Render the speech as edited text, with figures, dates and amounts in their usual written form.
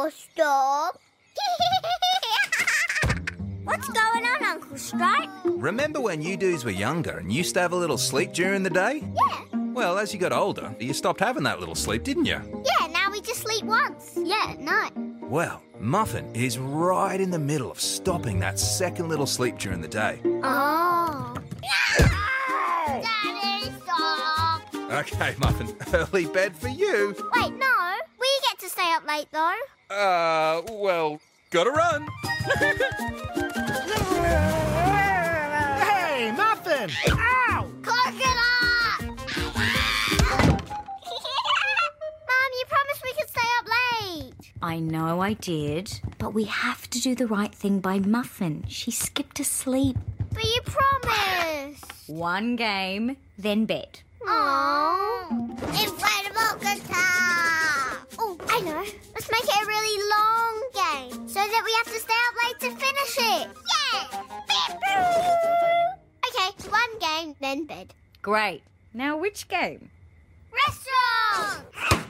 or stop. What's going on, Uncle Stripe? Remember when you dudes were younger and used to have a little sleep during the day? Yeah. Well, as you got older, you stopped having that little sleep, didn't you? Yeah, now we just sleep once. Yeah, at night. Well, Muffin is right in the middle of stopping that second little sleep during the day. Oh. Daddy, stop. Okay, Muffin, early bed for you. Wait, no. We get to stay up late, though. Well, gotta run. Hey, Muffin! Ow! Close it up! Mum, you promised we could stay up late. I know I did, but we have to do the right thing by Muffin. She skipped a sleep. But you promised. One game, then bed. Aww. Inflatable guitar. Oh, I know. Let's make it a really long game so that we have to stay up late to finish it. Yeah! Okay, one game, then bed. Great. Now which game? Restaurant!